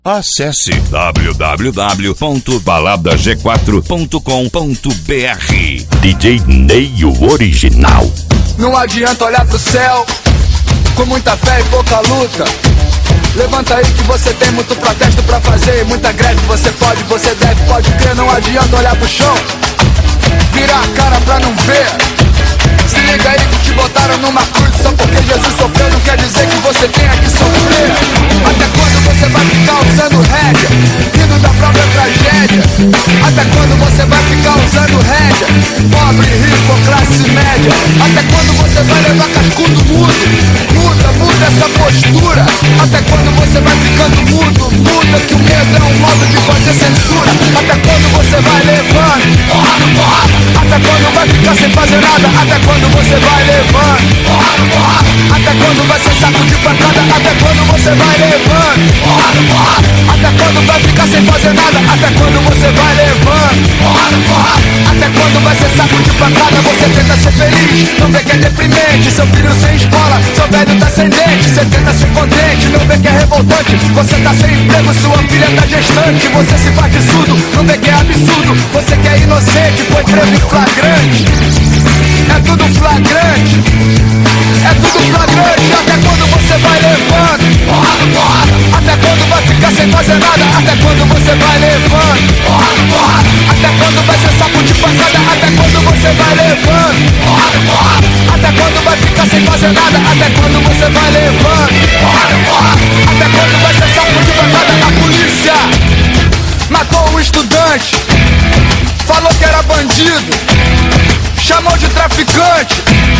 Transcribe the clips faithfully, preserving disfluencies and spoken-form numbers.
Acesse w w w ponto balada g quatro ponto com ponto b r. D J Ney, o original. Não adianta olhar pro céu com muita fé e pouca luta. Levanta aí que você tem muito protesto pra fazer e muita greve. Você pode, você deve, pode crer. Não adianta olhar pro chão, virar a cara pra não ver. Se liga aí que te botaram numa cruz só porque Jesus sofreu, não quer dizer que você tenha que sofrer. Até quando você vai ficar usando rédea, rindo da própria tragédia? Até quando você vai ficar usando rédea, pobre, rico, classe média? Até quando você vai levar cascudo mudo? Muda, muda essa postura. Até quando você vai ficando mudo? Muda que o medo é um modo de fazer censura. Até quando você vai levando? Até quando vai ficar sem fazer nada? Até quando você vai levando? Até quando vai ser saco de pancada? Até quando você vai levando? Até quando vai ficar sem fazer nada? Até quando você vai levando? Até quando vai ser saco de pancada? Você tenta ser feliz, não vê que é deprimente. Seu filho sem escola, seu velho tá sem dente. Você tenta ser contente, não vê que é revoltante. Você tá sem emprego, sua filha tá gestante. Você se faz de surdo, não vê que é absurdo. Você que é inocente, foi preso em flagrante. É tudo flagrante, é tudo flagrante. Até quando você vai levando? Até quando vai ficar sem fazer nada? Até quando você vai levando? Até quando vai ser saco de pancada? Até quando você vai levando? Até quando vai ficar sem fazer nada? Até quando você vai levando? Até quando vai ser saco de pancada? A polícia matou o estudante, falou que era bandido, chamou de traficante.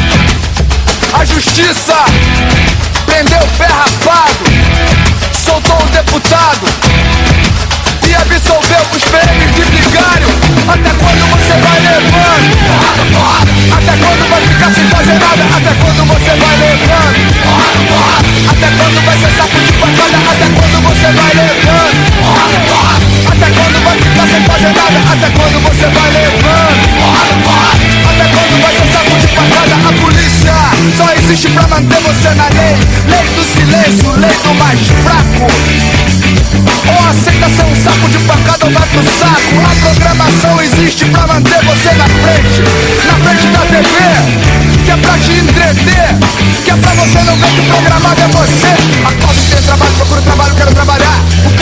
A justiça prendeu o pé rapado, soltou o deputado e absolveu os P Ms de vigário. Até quando você vai levando? Até quando vai ficar sem fazer nada? Até quando você vai levando? Até quando vai ser saco de pancada? Até quando você vai levando? Até quando vai ficar sem fazer nada? Até quando você vai levando? Até quando vai ser saco de pancada? A polícia só existe pra manter você na lei. Lei do silêncio, lei do mais fraco. Ou aceita ser um saco de pancada ou vai pro saco. A programação existe pra manter você na frente, na frente da T V, que é pra te entreter, que é pra você não ver que programado é você. Acordo, tenho trabalho, procuro trabalho, quero trabalhar. O